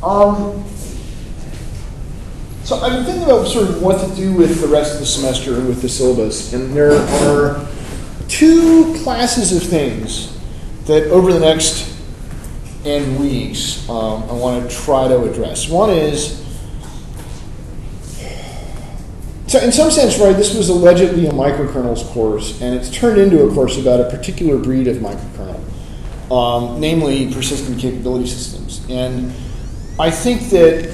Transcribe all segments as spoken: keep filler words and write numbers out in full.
Um, so I've been thinking about sort of what to do with the rest of the semester and with the syllabus, and there are two classes of things that over the next N weeks um, I want to try to address. One is, so in some sense, right, this was allegedly a microkernels course, and it's turned into a course about a particular breed of microkernel, um, namely persistent capability systems. And I think that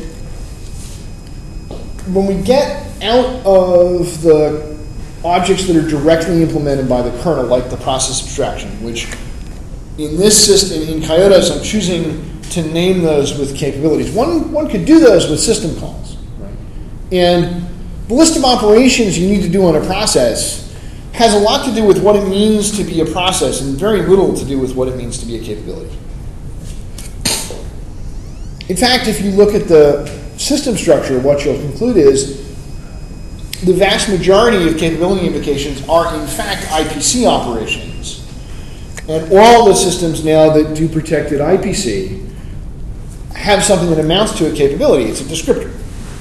when we get out of the objects that are directly implemented by the kernel, like the process abstraction, which in this system, in Kyotos, I'm choosing to name those with capabilities. One, one could do those with system calls, right? And the list of operations you need to do on a process has a lot to do with what it means to be a process and very little to do with what it means to be a capability. In fact, if you look at the system structure, what you'll conclude is the vast majority of capability invocations are in fact I P C operations. And all the systems now that do protected I P C have something that amounts to a capability. It's a descriptor.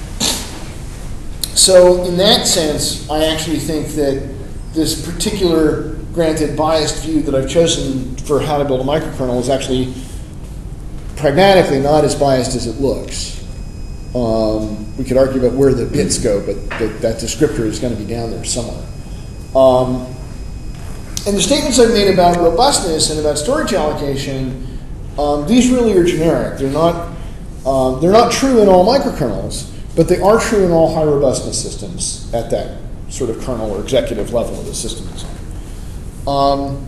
So in that sense, I actually think that this particular, granted biased view that I've chosen for how to build a microkernel is actually pragmatically not as biased as it looks. Um, we could argue about where the bits go, but that, that descriptor is going to be down there somewhere. Um, and the statements I've made about robustness and about storage allocation, um, these really are generic. They're not, um, they're not true in all microkernels, but they are true in all high robustness systems at that sort of kernel or executive level of the system design. Um,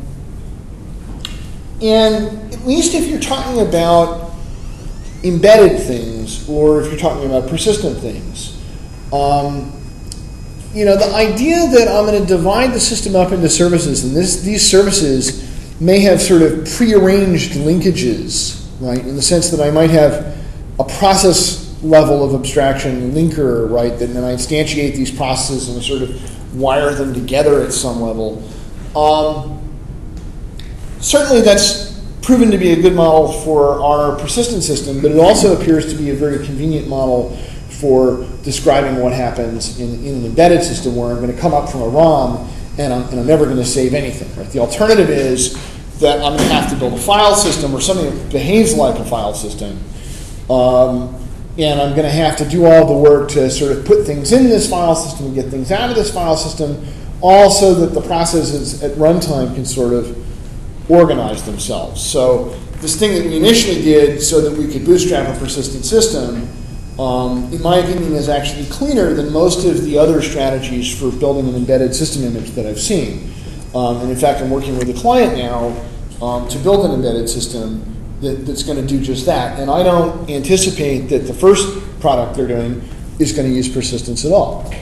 and at least if you're talking about embedded things, or if you're talking about persistent things, um, you know, the idea that I'm going to divide the system up into services, and this, these services may have sort of prearranged linkages, right, in the sense that I might have a process level of abstraction linker, right, that then I instantiate these processes and sort of wire them together at some level. Um, certainly that's proven to be a good model for our persistent system, but it also appears to be a very convenient model for describing what happens in, in an embedded system where I'm going to come up from a ROM and I'm, and I'm never going to save anything. Right? The alternative is that I'm going to have to build a file system or something that behaves like a file system, um, and I'm going to have to do all the work to sort of put things in this file system and get things out of this file system, all so that the processes at runtime can sort of organize themselves. So this thing that we initially did so that we could bootstrap a persistent system, um, in my opinion, is actually cleaner than most of the other strategies for building an embedded system image that I've seen. Um, and in fact, I'm working with a client now um, to build an embedded system that, that's going to do just that. And I don't anticipate that the first product they're doing is going to use persistence at all.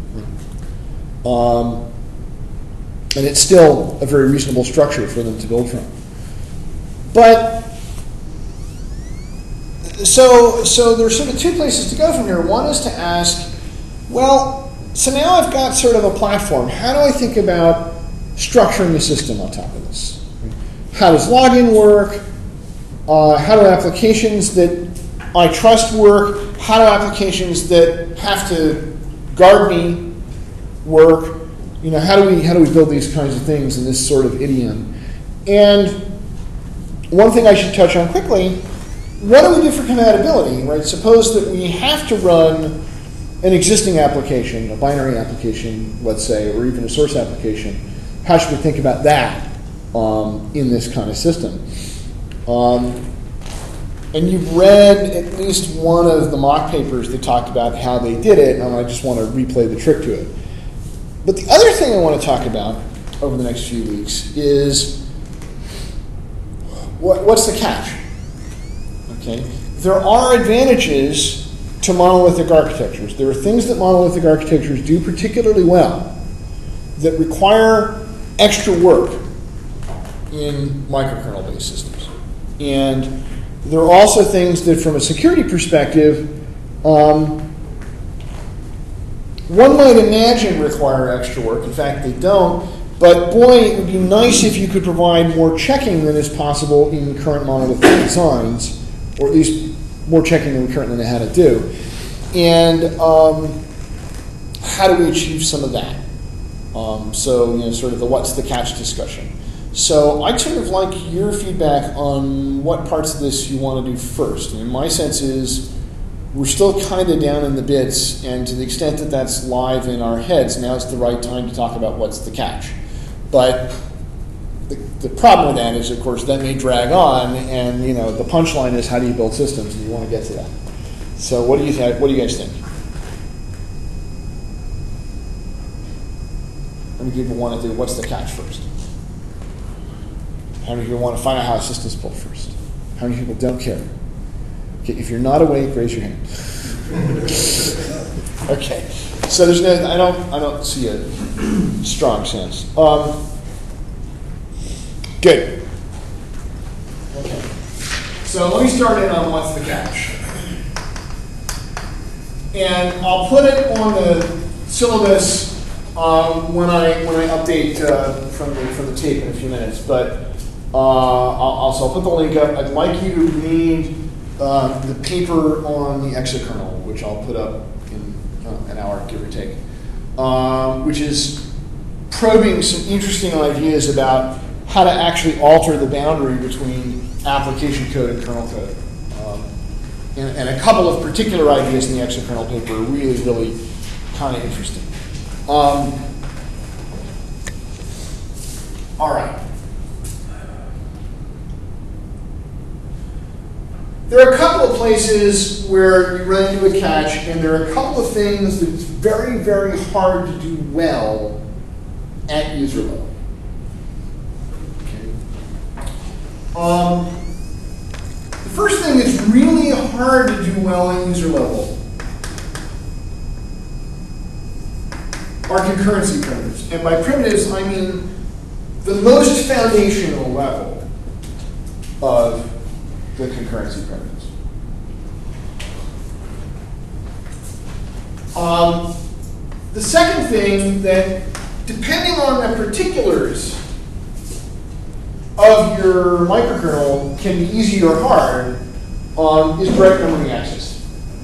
Um, And it's still a very reasonable structure for them to build from. But, so, so there's sort of two places to go from here. One is to ask, well, so now I've got sort of a platform. How do I think about structuring the system on top of this? How does login work? Uh, how do applications that I trust work? How do applications that have to guard me work? You know, how do we how do we build these kinds of things in this sort of idiom? And one thing I should touch on quickly, what do we do for compatibility, right? Suppose that we have to run an existing application, a binary application, let's say, or even a source application. How should we think about that um, in this kind of system? Um, and you've read at least one of the mock papers that talked about how they did it, and I just want to replay the trick to it. But the other thing I want to talk about over the next few weeks is what, what's the catch? Okay, there are advantages to monolithic architectures. There are things that monolithic architectures do particularly well that require extra work in microkernel-based systems. And there are also things that, from a security perspective, um, one might imagine require extra work. In fact, they don't. But boy, it would be nice if you could provide more checking than is possible in current monolithic designs, or at least more checking than we currently know how to do. And um, how do we achieve some of that? Um, so, you know, sort of the what's the catch discussion. So I'd sort of like your feedback on what parts of this you want to do first. And my sense is we're still kind of down in the bits, and to the extent that that's live in our heads, now's the right time to talk about what's the catch. But the, the problem with that is, of course, that may drag on, and you know the punchline is how do you build systems, and you want to get to that. So what do you th- what do you guys think? How many people want to do what's the catch first? How many people want to find out how a system's built first? How many people don't care? Okay, if you're not awake, raise your hand. Okay, so there's no, I don't, I don't see a strong sense. Um, good. Okay, so let me start in on what's the catch, and I'll put it on the syllabus um, when I when I update uh, from the from the tape in a few minutes. But uh, I'll, also I'll put the link up. I'd like you to read Uh, the paper on the exokernel, which I'll put up in uh, an hour, give or take, um, which is probing some interesting ideas about how to actually alter the boundary between application code and kernel code. Um, and, and a couple of particular ideas in the exokernel paper are really, really kind of interesting. Um, all right. There are a couple of places where you run into a catch, and there are a couple of things that it's very, very hard to do well at user level. Okay. Um, the first thing that's really hard to do well at user level are concurrency primitives. And by primitives, I mean the most foundational level of the concurrency primitives. Um, the second thing that, depending on the particulars of your microkernel, can be easy or hard, um, is direct memory access.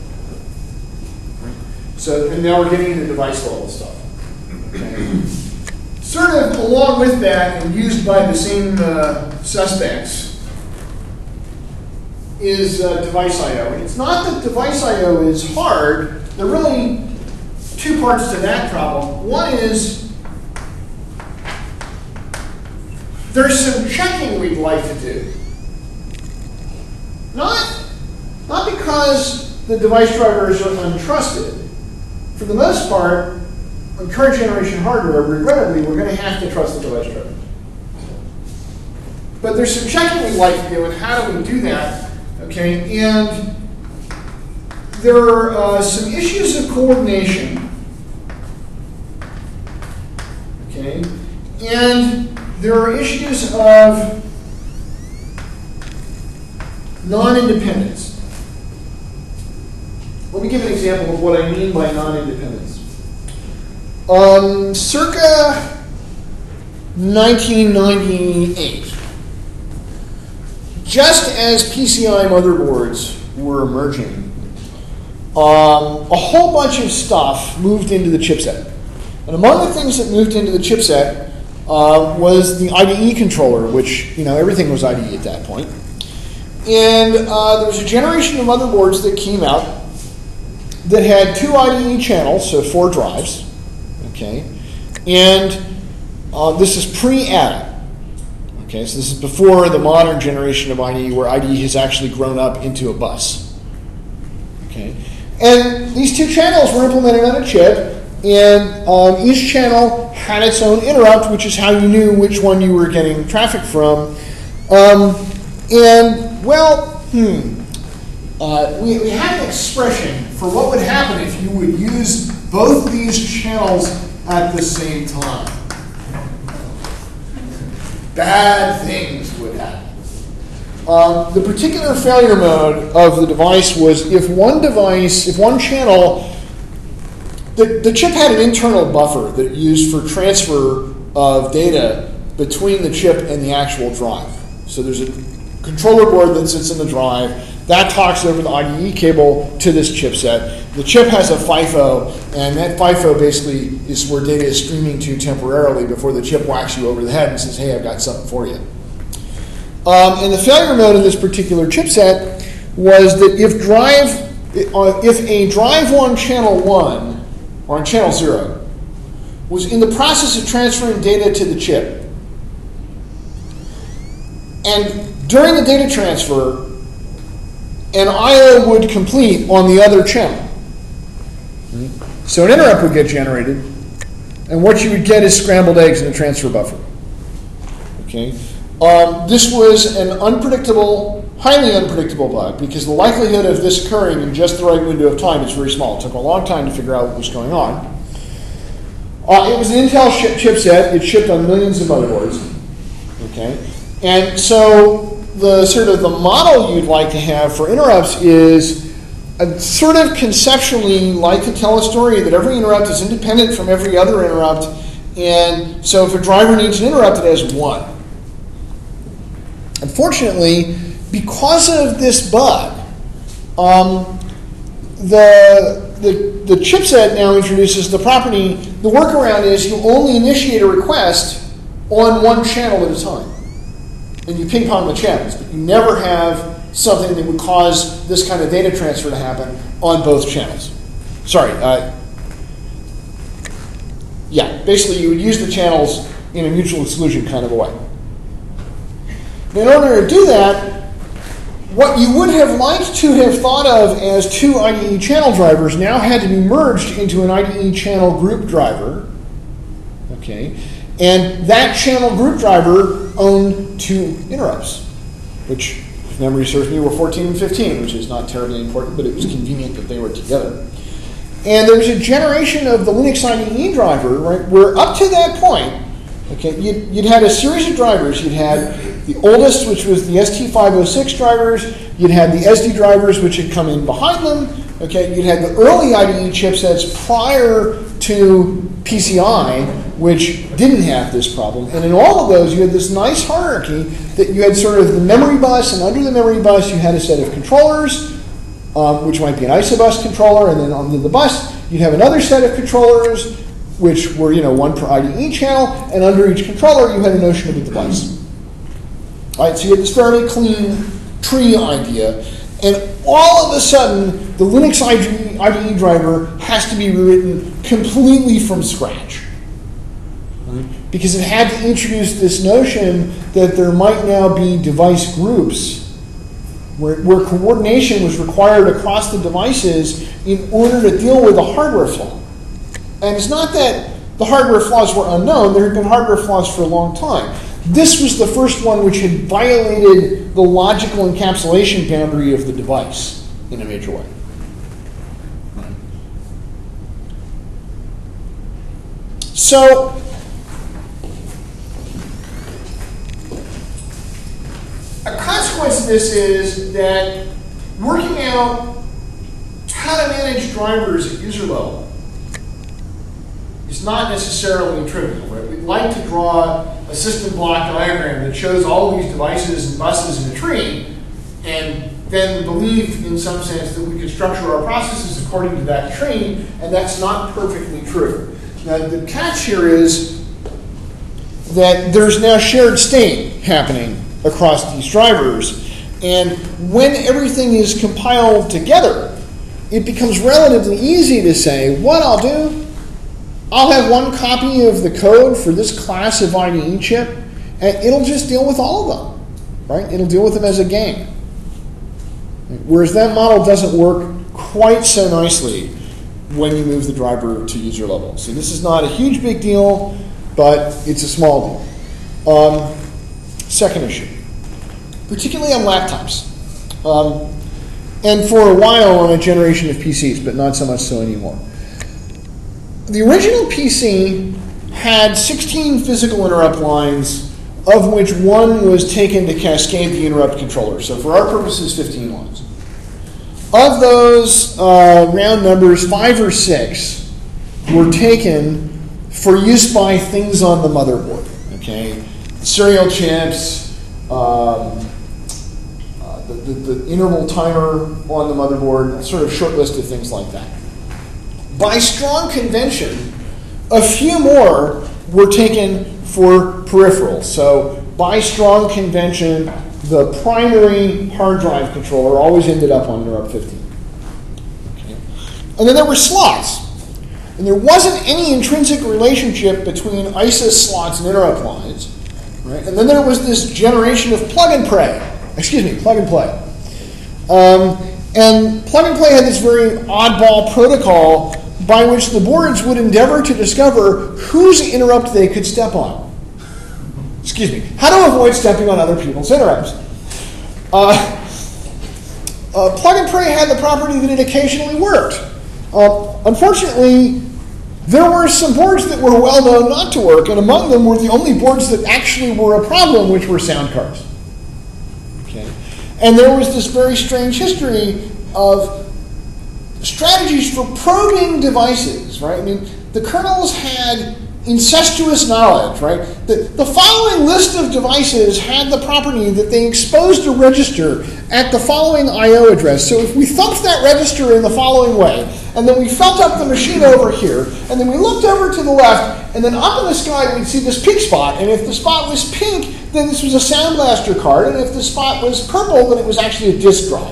So, and now we're getting into device level stuff. Okay. Sort of along with that, and used by the same uh, suspects, is uh, device I O. It's not that device I O is hard. There are really two parts to that problem. One is there's some checking we'd like to do. Not, not because the device drivers are untrusted. For the most part, on current generation hardware, regrettably, we're going to have to trust the device drivers. But there's some checking we'd like to do, and how do we do that? Okay, and there are uh, some issues of coordination, okay, and there are issues of non-independence. Let me give an example of what I mean by non-independence. Um, circa nineteen ninety-eight, just as P C I motherboards were emerging, um, a whole bunch of stuff moved into the chipset. And among the things that moved into the chipset uh, was the I D E controller, which, you know, everything was I D E at that point. And uh, there was a generation of motherboards that came out that had two I D E channels, so four drives, okay? And uh, this is pre-A D A. Okay, so this is before the modern generation of I D E, where I D E has actually grown up into a bus. Okay, and these two channels were implemented on a chip, and um, each channel had its own interrupt, which is how you knew which one you were getting traffic from. Um, and well, hmm, uh, we, we had an expression for what would happen if you would use both these channels at the same time. Bad things would happen. Um, the particular failure mode of the device was if one device, if one channel, the, the chip had an internal buffer that it used for transfer of data between the chip and the actual drive. So there's a controller board that sits in the drive That talks over the I D E cable to this chipset. The chip has a FIFO, and that FIFO basically is where data is streaming to temporarily before the chip whacks you over the head and says, hey, I've got something for you. Um, and the failure mode in this particular chipset was that if drive, if a drive on channel one, or on channel zero, was in the process of transferring data to the chip, and during the data transfer, an I O would complete on the other channel. So an interrupt would get generated, and what you would get is scrambled eggs in a transfer buffer. Okay, um, this was an unpredictable, highly unpredictable bug because the likelihood of this occurring in just the right window of time is very small. It took a long time to figure out what was going on. Uh, it was an Intel chipset. It shipped on millions of motherboards. Okay, and so the sort of the model you'd like to have for interrupts is a sort of conceptually like to tell a story that every interrupt is independent from every other interrupt, and so if a driver needs an interrupt, it has one. Unfortunately, because of this bug, um, the, the, the chipset now introduces the property, the workaround is you only initiate a request on one channel at a time. And you ping pong the channels, but you never have something that would cause this kind of data transfer to happen on both channels. Sorry. Uh, yeah, basically you would use the channels in a mutual exclusion kind of a way. In order to do that, what you would have liked to have thought of as two I D E channel drivers now had to be merged into an I D E channel group driver. Okay. And that channel group driver owned two interrupts, which, if memory serves me, were fourteen and fifteen, which is not terribly important, but it was convenient that they were together. And there was a generation of the Linux I D E driver, right, where up to that point, okay, you'd, you'd had a series of drivers. You'd had the oldest, which was the S T five oh six drivers. You'd had the S D drivers, which had come in behind them. Okay, you'd had the early I D E chipsets prior to P C I, which didn't have this problem. And in all of those, you had this nice hierarchy that you had sort of the memory bus, and under the memory bus, you had a set of controllers, um, which might be an ISOBUS controller, and then under the bus, you'd have another set of controllers, which were, you know, one per I D E channel, and under each controller, you had a notion of a device. All right, so you had this fairly clean tree idea, and all of a sudden, the Linux I D E driver has to be rewritten completely from scratch. Because it had to introduce this notion that there might now be device groups where, where coordination was required across the devices in order to deal with a hardware flaw. And it's not that the hardware flaws were unknown. There had been hardware flaws for a long time. This was the first one which had violated the logical encapsulation boundary of the device in a major way. So, a consequence of this is that working out how to manage drivers at user level is not necessarily trivial, right? We'd like to draw a system block diagram that shows all these devices and buses in a tree, and then believe in some sense that we could structure our processes according to that tree, and that's not perfectly true. Now, the catch here is that there's now shared state happening across these drivers, and when everything is compiled together, it becomes relatively easy to say, what I'll do, I'll have one copy of the code for this class of I D E chip, and it'll just deal with all of them, right? It'll deal with them as a game. Whereas that model doesn't work quite so nicely when you move the driver to user level. So this is not a huge big deal, but it's a small deal. Um, second issue, particularly on laptops. Um, and for a while on a generation of P Cs, but not so much so anymore. The original P C had sixteen physical interrupt lines, of which one was taken to cascade the interrupt controller. So for our purposes, fifteen lines. Of those uh, round numbers, five or six were taken for use by things on the motherboard. Okay, serial chips, um, uh, the, the, the interval timer on the motherboard, sort of short list of things like that. By strong convention, a few more were taken for peripherals. So by strong convention, the primary hard drive controller always ended up on Interrupt fifteen. Okay. And then there were slots. And there wasn't any intrinsic relationship between I S A slots and interrupt lines. Right? And then there was this generation of plug and pray. Excuse me, plug and play. Um, and plug and play had this very oddball protocol by which the boards would endeavor to discover whose interrupt they could step on. Excuse me, how to avoid stepping on other people's interrupts. Uh, uh, plug and pray had the property that it occasionally worked. Uh, unfortunately, there were some boards that were well known not to work, and among them were the only boards that actually were a problem, which were sound cards. Okay. And there was this very strange history of strategies for probing devices, right? I mean, the kernels had incestuous knowledge, right? The, the following list of devices had the property that they exposed a register at the following I O address. So if we thumped that register in the following way, and then we felt up the machine over here, and then we looked over to the left, and then up in the sky we'd see this pink spot, and if the spot was pink, then this was a Sound Blaster card, and if the spot was purple, then it was actually a disk drive.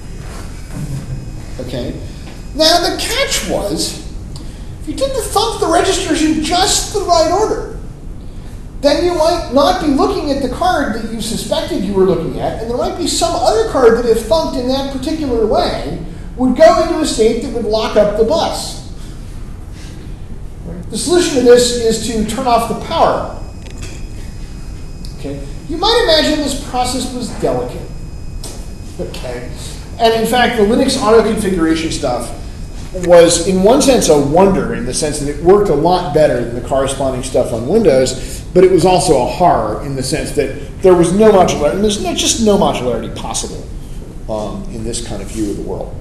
Okay? Now the catch was, if you didn't thump the registers in just the right order, then you might not be looking at the card that you suspected you were looking at, and there might be some other card that, if thumped in that particular way, would go into a state that would lock up the bus. The solution to this is to turn off the power. Okay? You might imagine this process was delicate. Okay? And in fact, the Linux auto configuration stuff was, in one sense, a wonder, in the sense that it worked a lot better than the corresponding stuff on Windows, but it was also a horror in the sense that there was no modularity, and there's no, just no modularity possible um, in this kind of view of the world.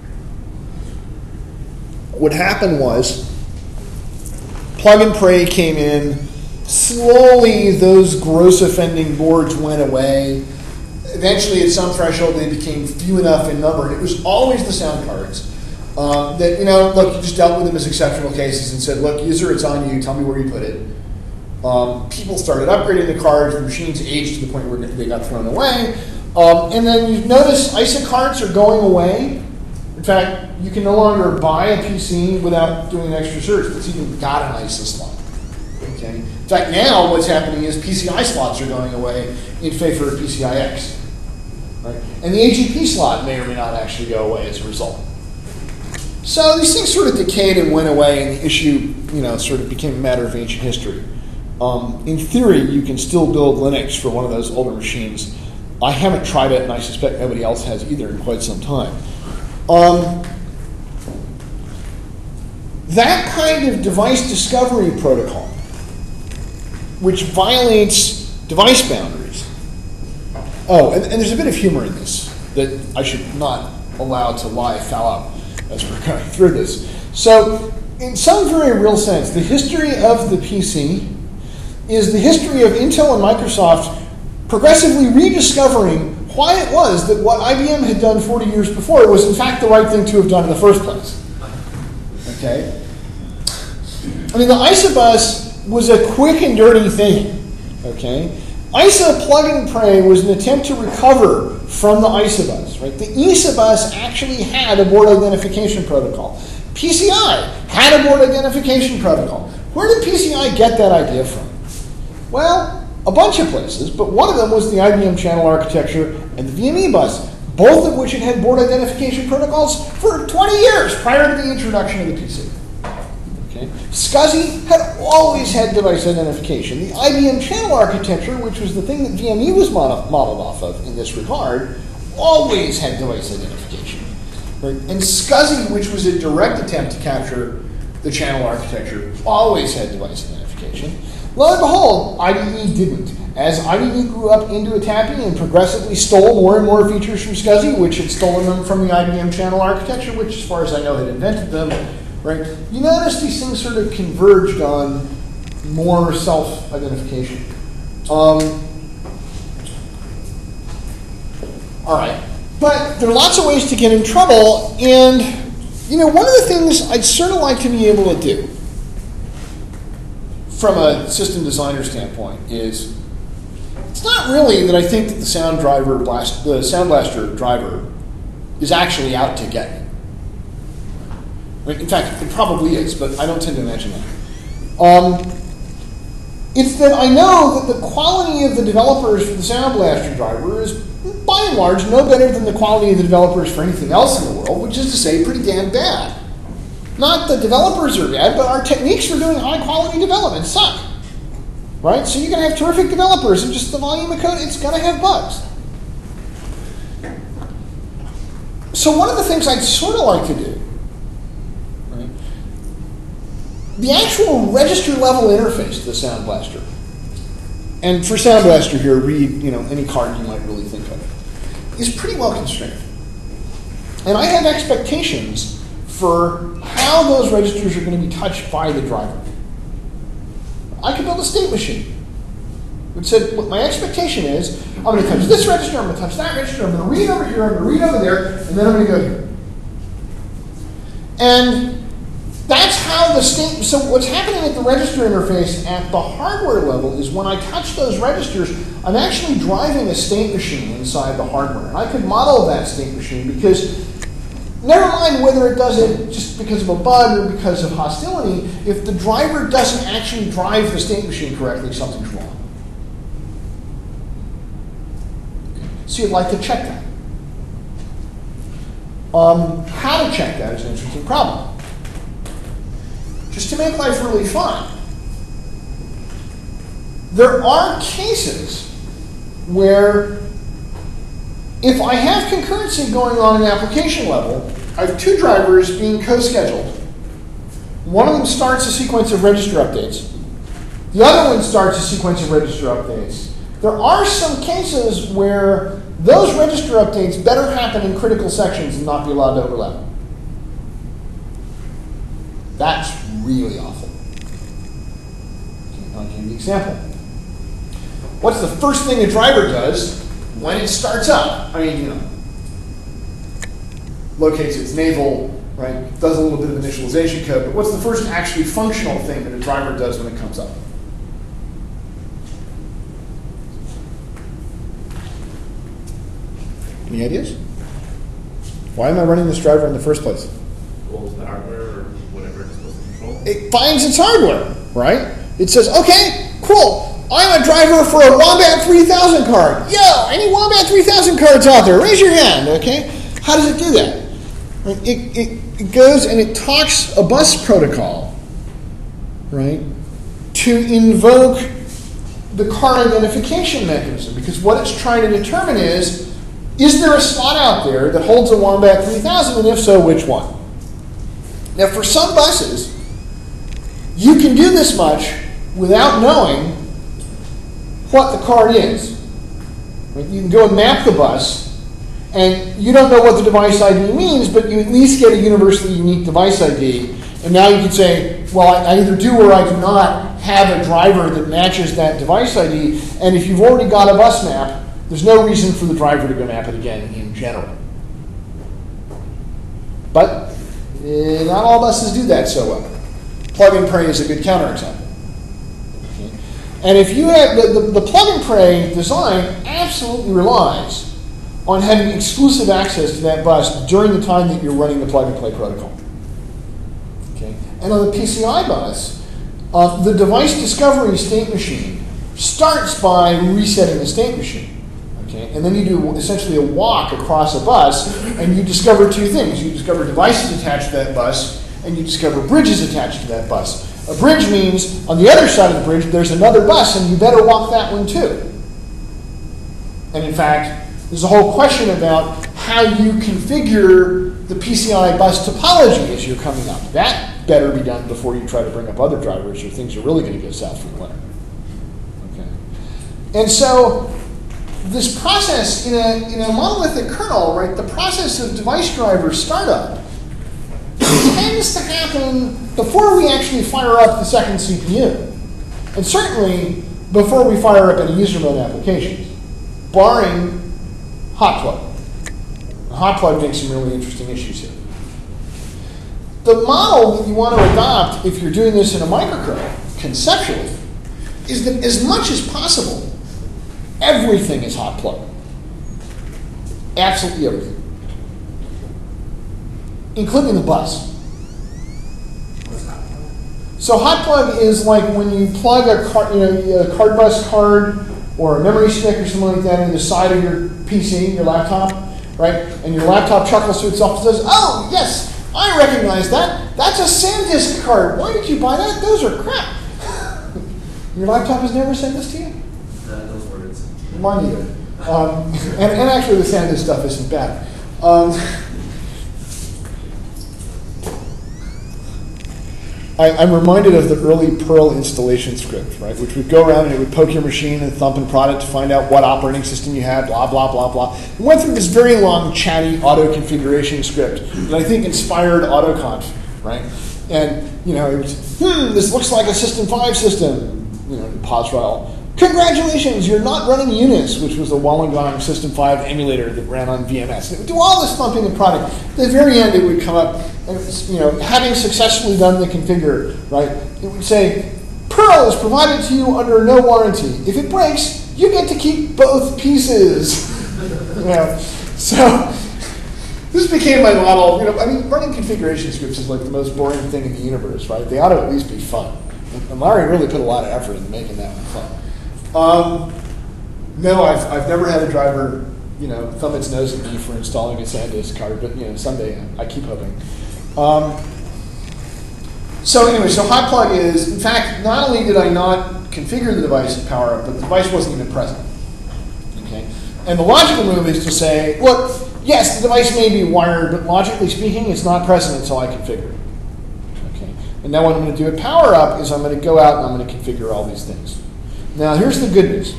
What happened was, plug and pray came in, slowly those gross offending boards went away. Eventually, at some threshold, they became few enough in number, and it was always the sound cards. Um, that, you know, look, you just dealt with them as exceptional cases and said, look, user, it's on you, tell me where you put it. Um, people started upgrading the cards, the machines aged to the point where they got thrown away. Um, and then you notice I S A cards are going away. In fact, you can no longer buy a P C without doing an extra search that's even got an I S A slot. Okay? In fact, now what's happening is P C I slots are going away in favor of P C I X. Right? And the A G P slot may or may not actually go away as a result. So these things sort of decayed and went away, and the issue, you know, sort of became a matter of ancient history. Um, in theory, you can still build Linux for one of those older machines. I haven't tried it, and I suspect nobody else has either in quite some time. Um, that kind of device discovery protocol, which violates device boundaries. Oh, and, and there's a bit of humor in this that I should not allow to lie foul up as we're going through this. So, in some very real sense, the history of the P C is the history of Intel and Microsoft progressively rediscovering why it was that what I B M had done forty years before was in fact the right thing to have done in the first place. Okay? I mean, the I S A bus was a quick and dirty thing. Okay? I S A plug and pray was an attempt to recover from the I S A bus. Right? The I S A bus actually had a board identification protocol. P C I had a board identification protocol. Where did P C I get that idea from? Well, a bunch of places, but one of them was the I B M channel architecture and the V M E bus, both of which had had board identification protocols for twenty years prior to the introduction of the P C. Okay. SCSI had always had device identification. The I B M channel architecture, which was the thing that V M E was mod- modeled off of in this regard, always had device identification. Right? And SCSI, which was a direct attempt to capture the channel architecture, always had device identification. Lo and behold, I D E didn't. As I D E grew up into a TAPI and progressively stole more and more features from SCSI, which had stolen them from the I B M channel architecture, which, as far as I know, had invented them, right? You notice these things sort of converged on more self-identification. Um, all right. But there are lots of ways to get in trouble, and you know, one of the things I'd sort of like to be able to do from a system designer standpoint is, it's not really that I think that the sound driver blast, the Sound Blaster driver is actually out to get me. I mean, in fact, it probably is, but I don't tend to imagine that. Um, it's that I know that the quality of the developers for the Sound Blaster driver is, by and large, no better than the quality of the developers for anything else in the world, which is to say, pretty damn bad. Not the developers are bad, but our techniques for doing high-quality development suck. Right? So you can have terrific developers, and just the volume of code, it's going to have bugs. So one of the things I'd sort of like to do, right, the actual register-level interface to the Sound Blaster, and for Sound Blaster here, read you know any card you might really think of, is pretty well constrained. And I have expectations for how those registers are going to be touched by the driver. I could build a state machine which said, what my expectation is, I'm going to touch this register, I'm going to touch that register, I'm going to read over here, I'm going to read over there, and then I'm going to go here. And that's how the state, so what's happening at the register interface at the hardware level is when I touch those registers, I'm actually driving a state machine inside the hardware. And I could model that state machine because, never mind whether it does it just because of a bug or because of hostility, if the driver doesn't actually drive the state machine correctly, something's wrong. So you'd like to check that. Um, how to check that is an interesting problem. Just to make life really fun, there are cases where if I have concurrency going on at an application level, I have two drivers being co-scheduled. One of them starts a sequence of register updates. The other one starts a sequence of register updates. There are some cases where those register updates better happen in critical sections and not be allowed to overlap. That's really awful. I'll give you an example. What's the first thing a driver does when it starts up? I mean, you know, locates its navel, right? Does a little bit of initialization code, but what's the first actually functional thing that a driver does when it comes up? Any ideas? Why am I running this driver in the first place? Pulls the hardware or whatever it's supposed to control. It finds its hardware, right? It says, okay, cool. I'm a driver for a Wombat three thousand card. Yo, any Wombat three thousand cards out there? Raise your hand, okay? How does it do that? It, it, it goes and it talks a bus protocol, right, to invoke the car identification mechanism. Because what it's trying to determine is, is there a slot out there that holds a Wombat three thousand, and if so, which one? Now, for some buses, you can do this much without knowing what the card is. You can go and map the bus, and you don't know what the device I D means, but you at least get a universally unique device I D. And now you can say, well, I either do or I do not have a driver that matches that device I D, and if you've already got a bus map, there's no reason for the driver to go map it again in general. But eh, not all buses do that so well. Plug and pray is a good counterexample. Okay. And if you have the, the, the plug and pray design absolutely relies on having exclusive access to that bus during the time that you're running the plug and play protocol. Okay. And on the P C I bus, uh, the device discovery state machine starts by resetting the state machine. Okay, and then you do essentially a walk across a bus, and you discover two things. You discover devices attached to that bus, and you discover bridges attached to that bus. A bridge means on the other side of the bridge, there's another bus, and you better walk that one too. And in fact, there's a whole question about how you configure the P C I bus topology as you're coming up. That better be done before you try to bring up other drivers, or things are really going to go south for the winter. Okay, and so this process in a, in a monolithic kernel, right, the process of device driver startup tends to happen before we actually fire up the second C P U. And certainly before we fire up any user mode applications, barring hot plug. Hot plug makes some really interesting issues here. The model that you want to adopt if you're doing this in a microkernel, conceptually, is that as much as possible, everything is hot plug. Absolutely everything. Including the bus. What's hot plug? So hot plug is like when you plug a card, you know, a card bus card or a memory stick or something like that in the side of your P C, your laptop, right? And your laptop chuckles to itself and says, "Oh, yes, I recognize that. That's a SanDisk card. Why did you buy that? Those are crap." Your laptop has never sent this to you? Uh, those words. Mine either. Um, and, and actually the SanDisk stuff isn't bad. Um, I, I'm reminded of the early Perl installation script, right, which would go around and it would poke your machine and thump and prod it to find out what operating system you had, blah, blah, blah, blah. It went through this very long, chatty auto-configuration script that I think inspired AutoConf, right? And, you know, it was, hmm, this looks like a System five system. You know, pause for all. Congratulations, you're not running Unis, which was the Wollongong System five emulator that ran on V M S. It would do all this thumping and prodding. At the very end, it would come up, and it was, you know, having successfully done the configure, right, it would say, Perl is provided to you under no warranty. If it breaks, you get to keep both pieces. You know, so this became my model. You know, I mean, running configuration scripts is like the most boring thing in the universe, right? They ought to at least be fun. And Larry really put a lot of effort into making that one fun. Um, no, I've, I've never had a driver, you know, thumb its nose at me for installing a SanDisk card, but, you know, someday I keep hoping. Um, so anyway, so hot plug is, in fact, not only did I not configure the device and power up, but the device wasn't even present. Okay? And the logical move is to say, look, yes, the device may be wired, but logically speaking, it's not present until I configure it. Okay? And now what I'm going to do at power up is I'm going to go out and I'm going to configure all these things. Now, here's the good news.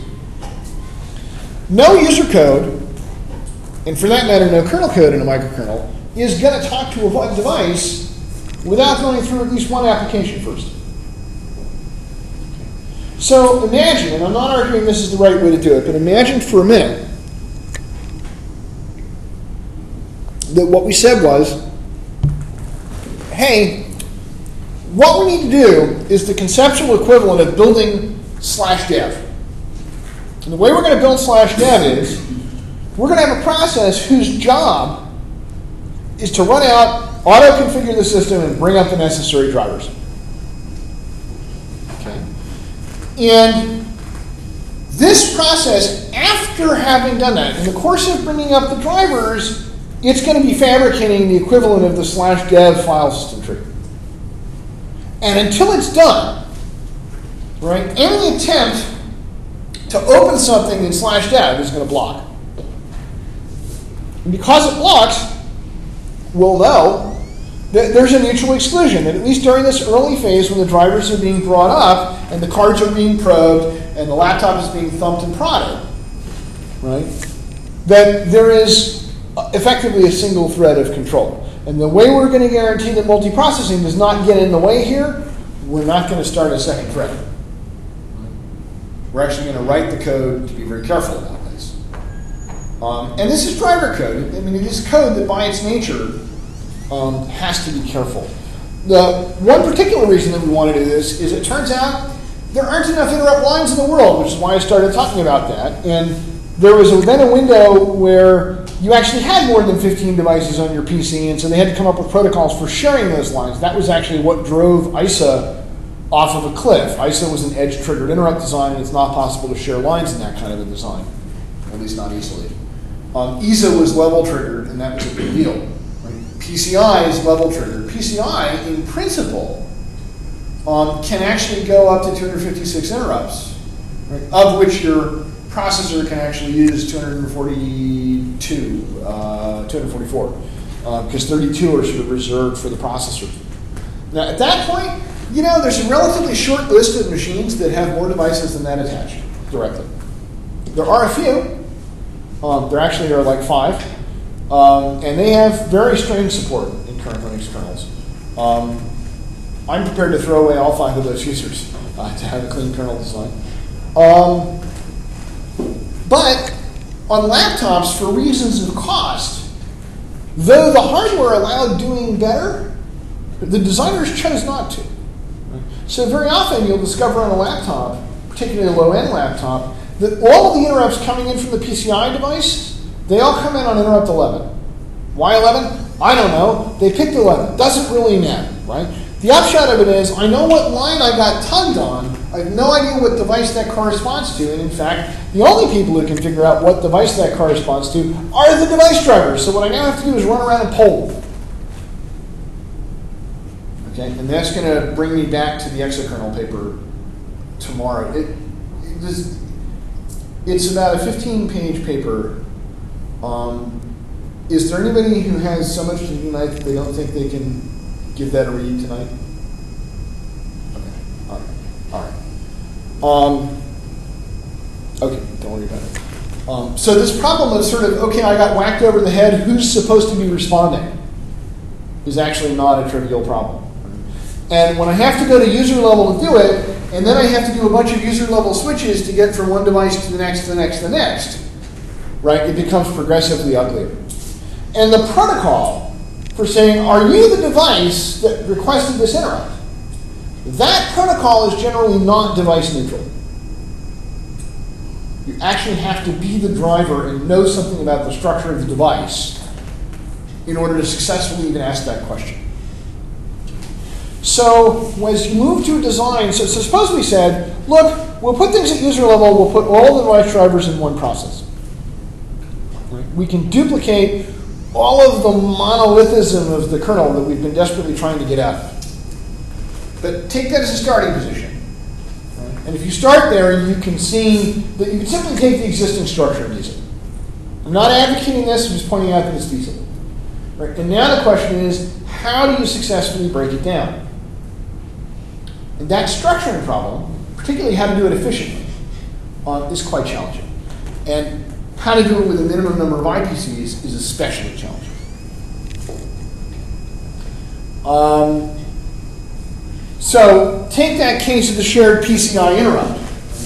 No user code, and for that matter, no kernel code in a microkernel, is going to talk to a device without going through at least one application first. So imagine, and I'm not arguing this is the right way to do it, but imagine for a minute that what we said was, hey, what we need to do is the conceptual equivalent of building slash dev. And the way we're going to build slash dev is we're going to have a process whose job is to run out, auto-configure the system, and bring up the necessary drivers. Okay. And this process, after having done that, in the course of bringing up the drivers, it's going to be fabricating the equivalent of the slash dev file system tree. And until it's done, right, any attempt to open something in slash dev is going to block. And because it blocks, we'll know that there's a mutual exclusion, that at least during this early phase when the drivers are being brought up and the cards are being probed and the laptop is being thumped and prodded, right, that there is effectively a single thread of control. And the way we're going to guarantee that multiprocessing does not get in the way here, we're not going to start a second thread. We're actually going to write the code to be very careful about this. Um, and this is driver code. I mean, it is code that by its nature um, has to be careful. The one particular reason that we want to do this is it turns out there aren't enough interrupt lines in the world, which is why I started talking about that. And there was a, then a window where you actually had more than fifteen devices on your P C, and so they had to come up with protocols for sharing those lines. That was actually what drove I S A off of a cliff. I S A was an edge-triggered interrupt design, and it's not possible to share lines in that kind of a design, at least not easily. Um, I S A was level-triggered, and that was a big deal. Right? P C I is level-triggered. P C I, in principle, um, can actually go up to two hundred fifty-six interrupts, right, of which your processor can actually use two hundred forty-two, uh, two hundred forty-four, uh, because thirty-two are sort of reserved for the processor. Now, at that point, you know, there's a relatively short list of machines that have more devices than that attached directly. There are a few. Um, there actually are like five. Um, and they have very strange support in current Linux kernels. Um, I'm prepared to throw away all five of those users uh, to have a clean kernel design. Um, But on laptops, for reasons of cost, Though the hardware allowed doing better, the designers chose not to. So very often you'll discover on a laptop, particularly a low-end laptop, that all of the interrupts coming in from the P C I device, they all come in on interrupt eleven. Why eleven? I don't know. They picked eleven. Doesn't really matter, right? The upshot of it is, I know what line I got tugged on. I have no idea what device that corresponds to. And in fact, the only people who can figure out what device that corresponds to are the device drivers. So what I now have to do is run around and poll them. Okay, and that's going to bring me back to the exokernel paper tomorrow. It, it just, it's about a fifteen-page paper. Um, is there anybody who has so much to do tonight that they don't think they can give that a read tonight? Okay, all right, all right. Um, okay, don't worry about it. Um, so this problem of sort of, okay, I got whacked over the head, who's supposed to be responding, is actually not a trivial problem. And when I have to go to user level to do it, and then I have to do a bunch of user level switches to get from one device to the next, to the next, to the next, right, it becomes progressively uglier. And the protocol for saying, are you the device that requested this interrupt? That protocol is generally not device neutral. You actually have to be the driver and know something about the structure of the device in order to successfully even ask that question. So as you move to a design, so, so suppose we said, look, we'll put things at user level, we'll put all the device drivers in one process. Right? We can duplicate all of the monolithism of the kernel that we've been desperately trying to get out of. But take that as a starting position. Right? And if you start there, you can see that you can simply take the existing structure and use it. I'm not advocating this, I'm just pointing out that it's feasible. Right? And now the question is, how do you successfully break it down? And that structuring problem, particularly how to do it efficiently, uh, is quite challenging. And how to do it with a minimum number of I P Cs is especially challenging. Um, so take that case of the shared P C I interrupt.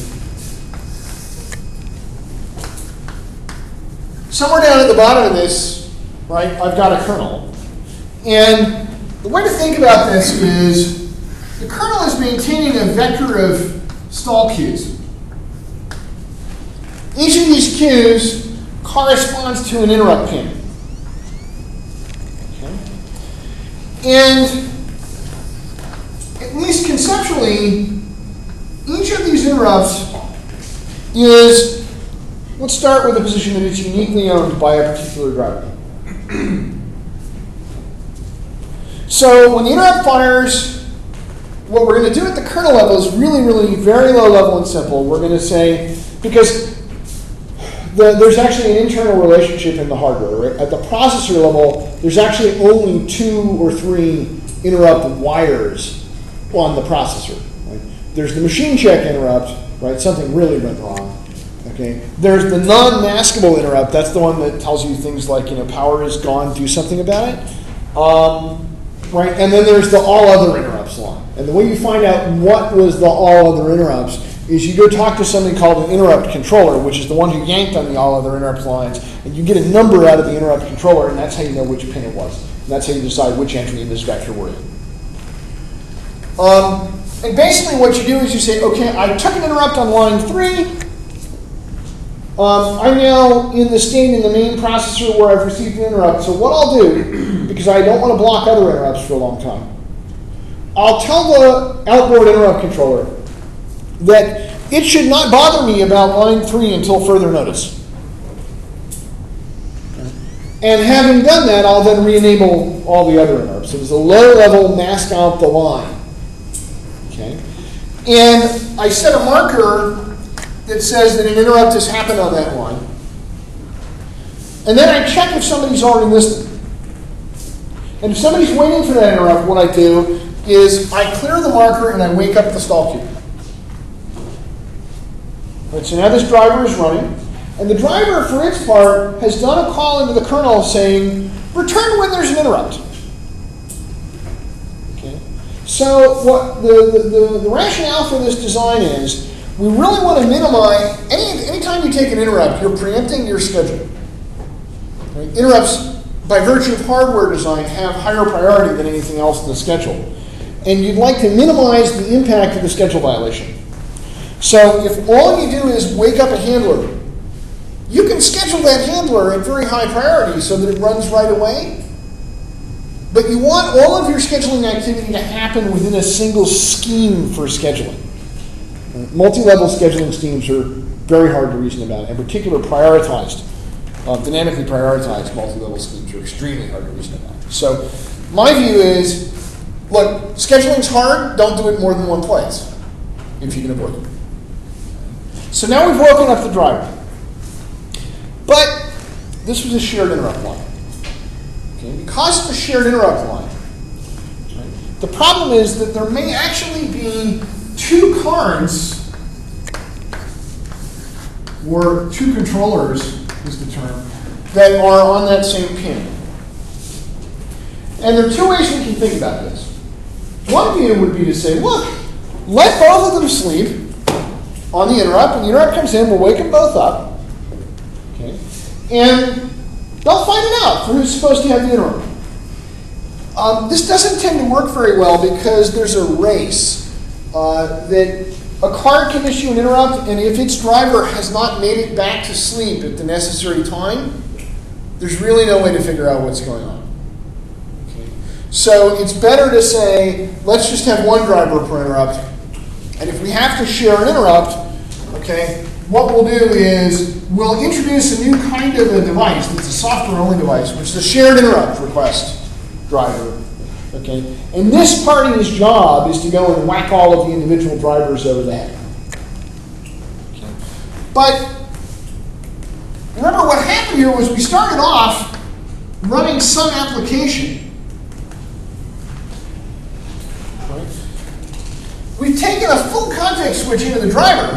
Somewhere down at the bottom of this, right, I've got a kernel. And the way to think about this is the kernel is maintaining a vector of stall queues. Each of these queues corresponds to an interrupt pin. Okay. And at least conceptually, each of these interrupts is, let's start with a position that it's uniquely owned by a particular driver. So when the interrupt fires, what we're going to do at the kernel level is really, really very low level and simple. We're going to say, because the, there's actually an internal relationship in the hardware. Right? At the processor level, there's actually only two or three interrupt wires on the processor. Right? There's the machine check interrupt, right? Something really went wrong. Okay. There's the non-maskable interrupt. That's the one that tells you things like, you know, power is gone, do something about it. Um, right? And then there's the all other interrupts line. And the way you find out what was the all other interrupts is you go talk to something called an interrupt controller, which is the one who yanked on the all other interrupt lines, and you get a number out of the interrupt controller, and that's how you know which pin it was. And that's how you decide which entry in this vector we're in. Um, and basically what you do is you say, okay, I took an interrupt on line three. Um, I'm now in the state in the main processor where I've received an interrupt. So what I'll do, because I don't want to block other interrupts for a long time, I'll tell the outboard interrupt controller that it should not bother me about line three until further notice. And having done that, I'll then re-enable all the other interrupts. So there's a low-level mask out the line. Okay? And I set a marker that says that an interrupt has happened on that line. And then I check if somebody's already listening. And if somebody's waiting for that interrupt, what I do is I clear the marker and I wake up the stall queue. Right, so now this driver is running. And the driver, for its part, has done a call into the kernel saying, return when there's an interrupt. Okay? So what the, the, the, the rationale for this design is, we really want to minimize, any anytime you take an interrupt, you're preempting your schedule. Right? Interrupts by virtue of hardware design, have higher priority than anything else in the schedule. And you'd like to minimize the impact of the schedule violation. So if all you do is wake up a handler, you can schedule that handler at very high priority so that it runs right away. But you want all of your scheduling activity to happen within a single scheme for scheduling. Multi-level scheduling schemes are very hard to reason about. In particular, prioritized, uh, dynamically prioritized multi-level schemes are extremely hard to reason about. So my view is, look, scheduling's hard, don't do it more than one place if you can avoid it. So now we've woken up the driver. But this was a shared interrupt line. Okay? Because it's a shared interrupt line, right, the problem is that there may actually be two cards, or two controllers is the term, that are on that same pin. And there are two ways we can think about this. One view would be to say, look, let both of them sleep on the interrupt. When the interrupt comes in, we'll wake them both up. Okay? And they'll find it out for who's supposed to have the interrupt. Um, this doesn't tend to work very well because there's a race uh, that a card can issue an interrupt, and if its driver has not made it back to sleep at the necessary time, there's really no way to figure out what's going on. Okay? So it's better to say, let's just have one driver per interrupt, and if we have to share an interrupt, okay, what we'll do is we'll introduce a new kind of a device that's a software-only device, which is a shared interrupt request driver. Okay? And this party's job is to go and whack all of the individual drivers over the head. Okay. But remember what happened here was we started off running some application. Right? We've taken a full context switch into the driver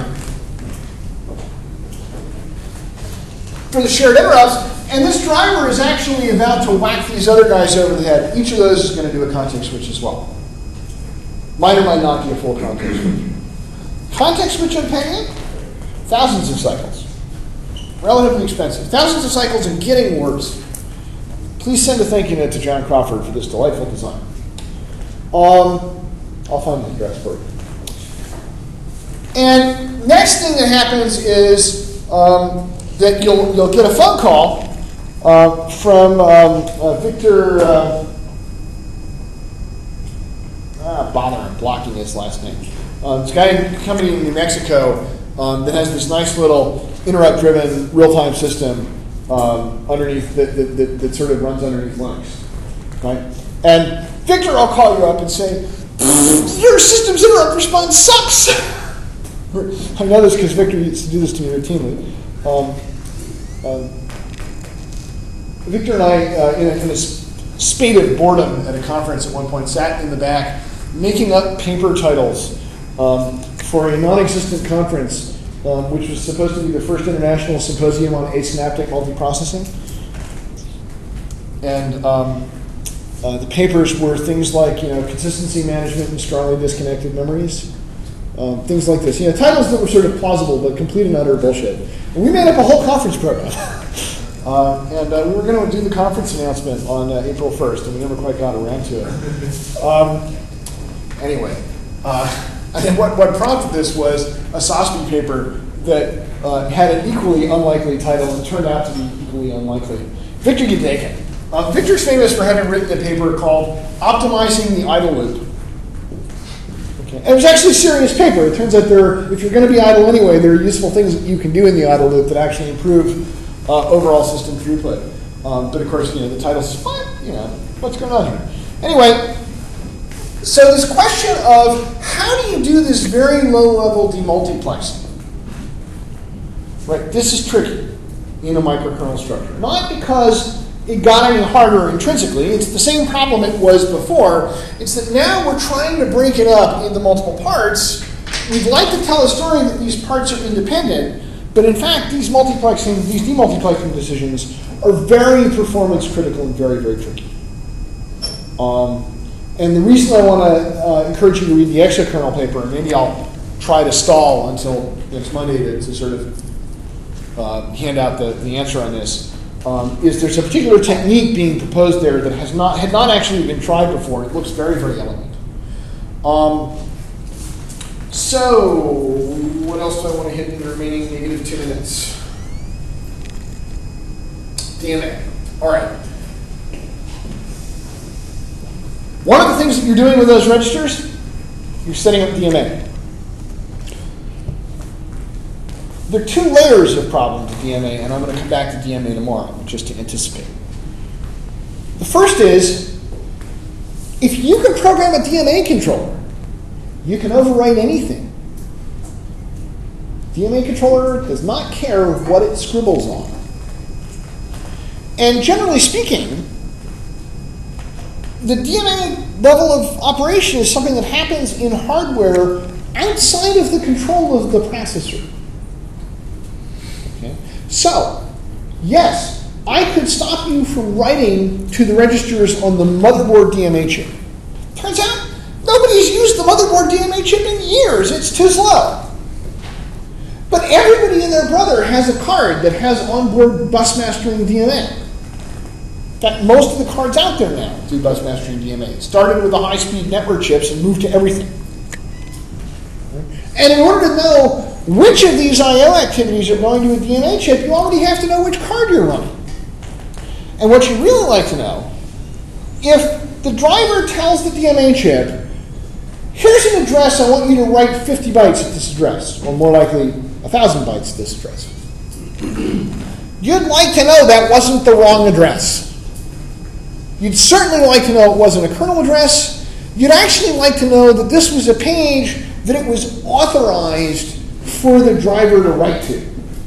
for the shared interrupts, and this driver is actually about to whack these other guys over the head. Each of those is going to do a context switch as well. Might or might not be a full context switch. Context switch on Pentium? Thousands of cycles. Relatively expensive. Thousands of cycles and getting worse. Please send a thank you note to John Crawford for this delightful design. Um, I'll find the address for you. And next thing that happens is um, that you'll, you'll get a phone call uh, from um, uh, Victor, uh, ah, bother, I'm blocking his last name. Um, this guy in a company in New Mexico um, that has this nice little interrupt-driven real-time system um, underneath that, that, that, that sort of runs underneath Linux. Right? And Victor, I'll call you up and say, your system's interrupt response sucks. I know this because Victor used to do this to me routinely. Um, um, Victor and I, uh, in, a, in a spate of boredom at a conference at one point, sat in the back making up paper titles um, for a non-existent conference, um, which was supposed to be the first international symposium on asynaptic multiprocessing. And um, uh, the papers were things like, you know, consistency management and strongly disconnected memories. Um, things like this. You know, titles that were sort of plausible but complete and utter bullshit. And we made up a whole conference program. uh, and uh, we were going to do the conference announcement on uh, April first, and we never quite got around to it. Um, anyway, uh, I think what, what prompted this was a S O S P paper that uh, had an equally unlikely title and turned out to be equally unlikely. Victor Yudakin. Uh, Victor's famous for having written a paper called Optimizing the Idle Loop. Okay. And it was actually a serious paper. It turns out there, are, if you're going to be idle anyway, there are useful things that you can do in the idle loop that actually improve uh, overall system throughput. Um, but of course, you know, the title says, what? You know, what's going on here? Anyway, so this question of how do you do this very low-level demultiplexing? Right, this is tricky in a microkernel structure. Not because it got any harder intrinsically. It's the same problem it was before. It's that now we're trying to break it up into multiple parts. We'd like to tell a story that these parts are independent, but in fact, these multiplexing, these demultiplexing decisions are very performance critical and very, very tricky. Um, and the reason I want to uh, encourage you to read the exokernel paper, and maybe I'll try to stall until next Monday to, to sort of uh, hand out the, the answer on this, um, is there's a particular technique being proposed there that has not had not actually been tried before. It looks very, very elegant. Um, so, what else do I want to hit in the remaining negative two minutes? D M A. All right. One of the things that you're doing with those registers, you're setting up D M A. There are two layers of problem to D M A, and I'm going to come back to D M A tomorrow, just to anticipate. The first is, if you can program a D M A controller, you can overwrite anything. D M A controller does not care what it scribbles on. And generally speaking, the D M A level of operation is something that happens in hardware outside of the control of the processor. Okay? So, yes, I could stop you from writing to the registers on the motherboard D M A chip. Turns out, nobody's used the motherboard D M A chip in years. It's too slow. But everybody and their brother has a card that has onboard bus mastering D M A. In fact, most of the cards out there now do bus mastering D M A. It started with the high-speed network chips and moved to everything. And in order to know which of these I O activities are going to a D M A chip, you already have to know which card you're running. And what you really like to know, if the driver tells the D M A chip, here's an address, I want you to write fifty bytes at this address, or more likely, one thousand bytes at this address. You'd like to know that wasn't the wrong address. You'd certainly like to know it wasn't a kernel address. You'd actually like to know that this was a page that it was authorized for the driver to write to.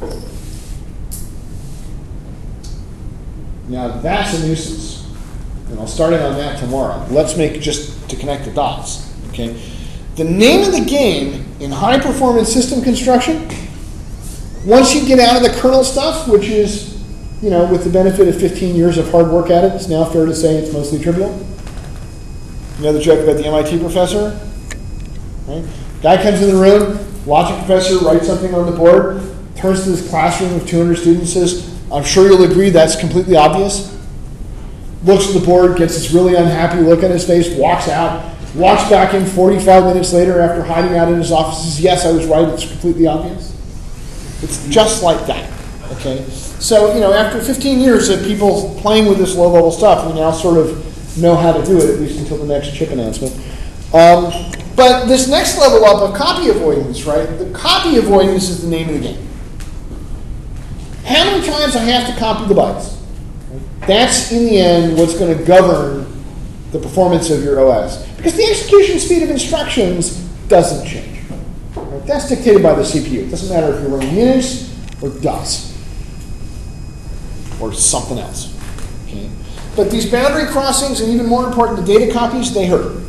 Now that's a nuisance. And I'll start in on that tomorrow. Let's make, just to connect the dots. Okay? The name of the game in high performance system construction, once you get out of the kernel stuff, which is, you know, with the benefit of fifteen years of hard work at it, it's now fair to say it's mostly trivial. You know the joke about the M I T professor? Right? Guy comes in the room, logic professor writes something on the board, turns to this classroom of two hundred students, says, I'm sure you'll agree that's completely obvious. Looks at the board, gets this really unhappy look on his face, walks out, walks back in forty-five minutes later after hiding out in his office, says, yes, I was right, it's completely obvious. It's just like that. Okay? So, you know, after fifteen years of people playing with this low-level stuff, we now sort of know how to do it, at least until the next chip announcement. Um, but this next level up of copy avoidance, right? The copy avoidance is the name of the game. How many times I have to copy the bytes? That's, in the end, what's going to govern the performance of your O S. Because the execution speed of instructions doesn't change. Right? That's dictated by the C P U. It doesn't matter if you're running Unix or DOS. Or something else. Okay? But these boundary crossings, and even more important, the data copies, they hurt.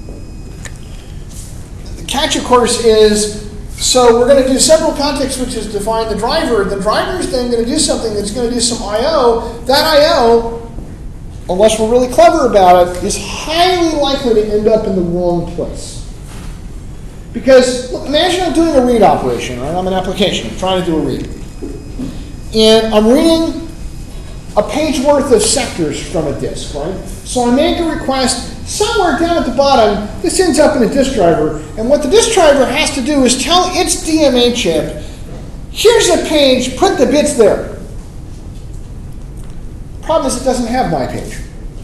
The catch, of course, is, so we're going to do several context switches to define the driver. The driver is then going to do something that's going to do some I O. That I O, unless we're really clever about it, is highly likely to end up in the wrong place. Because, look, imagine I'm doing a read operation, right? I'm an application. I'm trying to do a read. And I'm reading a page worth of sectors from a disk, right? So I make a request somewhere down at the bottom. This ends up in a disk driver. And what the disk driver has to do is tell its D M A chip, here's a page, put the bits there. Problem is it doesn't have my page.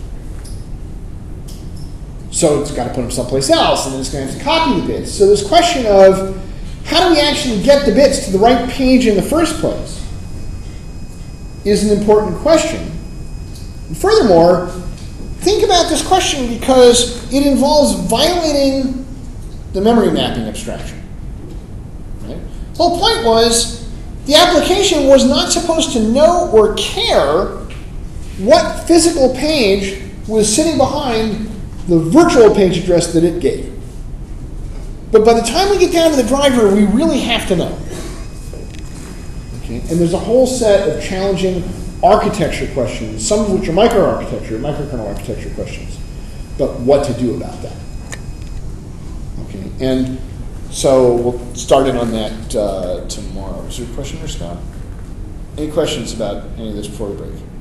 So it's got to put them someplace else, and then it's going to have to copy the bits. So this question of how do we actually get the bits to the right page in the first place is an important question. And furthermore, think about this question because it involves violating the memory mapping abstraction. Right? The whole point was the application was not supposed to know or care what physical page was sitting behind the virtual page address that it gave. But by the time we get down to the driver, we really have to know. Okay? And there's a whole set of challenging architecture questions, some of which are microarchitecture, microkernel architecture questions, but what to do about that. Okay, and so we'll start in on that uh, tomorrow. Is there a question for Scott? Any questions about any of this before we break?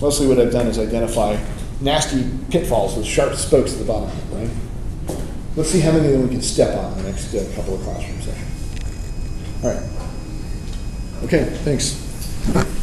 Mostly what I've done is identify nasty pitfalls with sharp spokes at the bottom of it, right? Let's see how many of them we can step on in the next uh, couple of classroom sessions. All right. Okay, thanks.